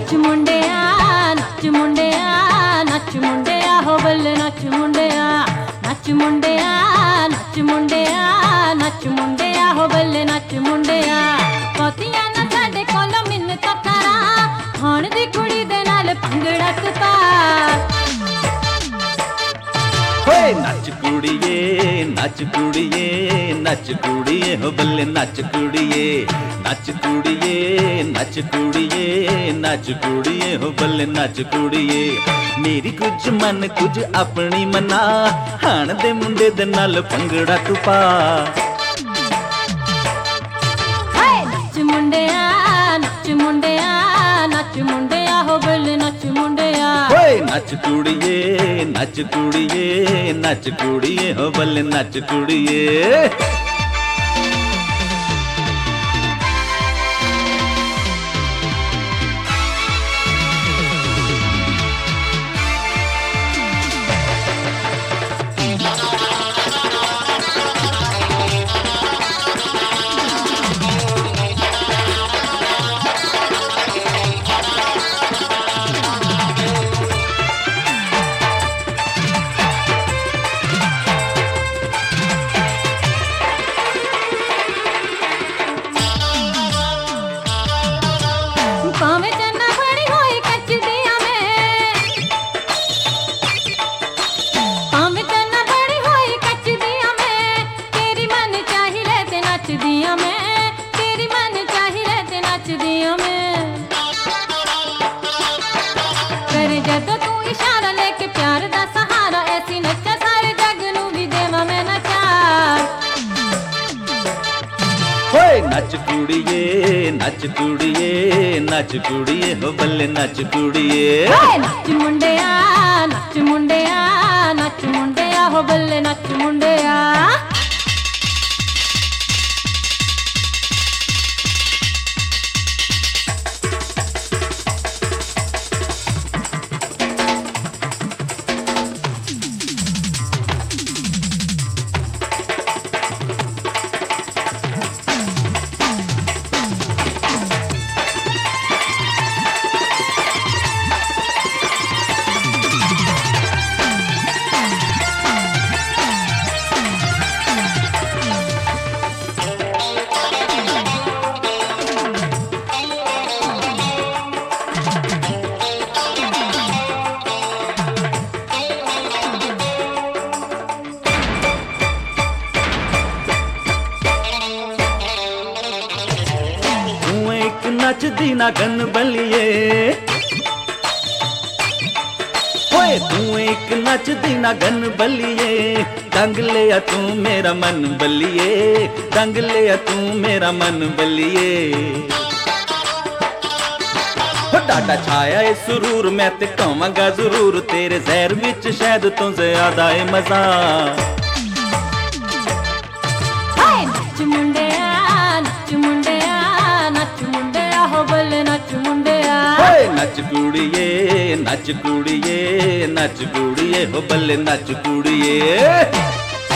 नच मुंडिया नच मुंडिया नच मुंडिया हो बल्ले नच मुंडिया नच मुंडिया नच मुंडिया नच मुंडिया हो बल्ले नच मुंडिया पतियां ना साडे कोलों मिन्नत करा हुण दी कुड़ी दे नाल भंगड़ा तू पा नच कुड़िए नच कुड़िए नच कुड़िए हो बल्ले नच कुड़िए नच कुड़िए नच कुड़िए नच कुड़िए हो बल्ले नच कुड़िए मेरी कुछ मन कुछ अपनी मना हाण दे मुंडे दे नाल भंगड़ा तू पा नच मुंडिया नच मुंडिया नच मुंडिया हो बल्ले नच मुंडिया नच कुड़िए नच कुड़िए नच कुड़िए हो बल्ले नच कुड़िए जदों तू इशारा लेके प्यार दा सहारा ऐसी नचा सारे जग नू भी देवा मैं नचा नच कुड़िए नच कुड़िए नच कुड़िए हो बल्ले नच कुड़िए नच मुंडिया नच मुंडिया नच मुंडिया हो बल्ले नच मुंडिया नचदी ना गन बलिए तू एक नचदी ना गन बलिए दंग लिया तू मेरा मन बलिए दंग लिया तू मेरा मन बलिए डाटा छाया है सुरूर मैं ते कहांगा जरूर तेरे जहर विच शायद तो ज्यादा है मजा नच मुंडिया नच मुंडिया नच मुंडिया हो बल्ले नच मुंडिया नच कुड़िए नच कुड़िए नच कुड़िए हो बल्ले नच कुड़िए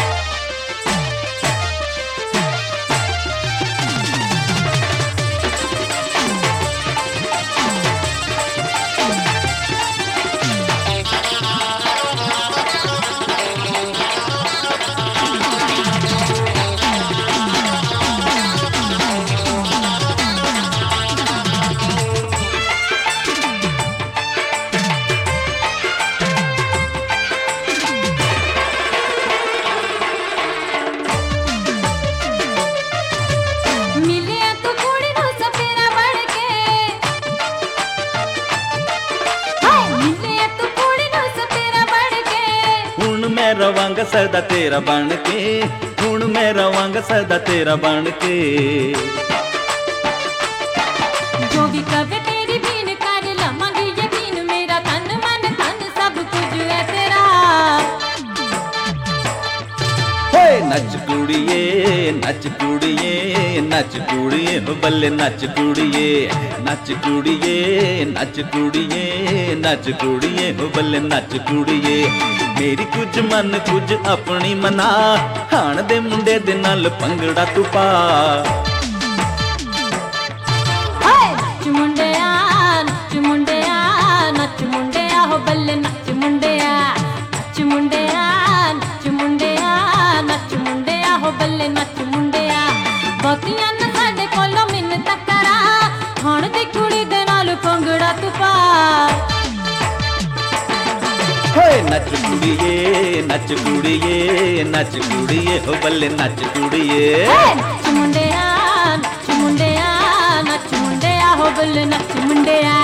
मैं रवांगा सदा तेरा बन के हुण मैं रवांगा सदा तेरा बन के जो भी कवे तेरी बीन कर लवांगी यकीन मेरा तन मन धन सब कुछ है तेरा नच कुड़िए नच कुड़िए नच कुड़िए हो बल्ले नच कुड़िए नच कुड़िए नच कुड़िए नच कुड़िए हो बल्ले नच कुड़िए मेरी कुछ मन कुछ अपनी मना हाण दे मुंडे दे नाल भंगड़ा तू पा नच मुंडिया नच मुंडिया ਨੱਚ ਕੁੜੀਏ ਨੱਚ ਕੁੜੀਏ ਨੱਚ ਕੁੜੀਏ ਹੋ ਬੱਲੇ ਨੱਚ ਕੁੜੀਏ ਨੱਚ ਮੁੰਡਿਆ ਨੱਚ ਮੁੰਡਿਆ ਨੱਚ ਮੁੰਡਿਆ ਹੋ ਬੱਲੇ ਨੱਚ ਮੁੰਡਿਆ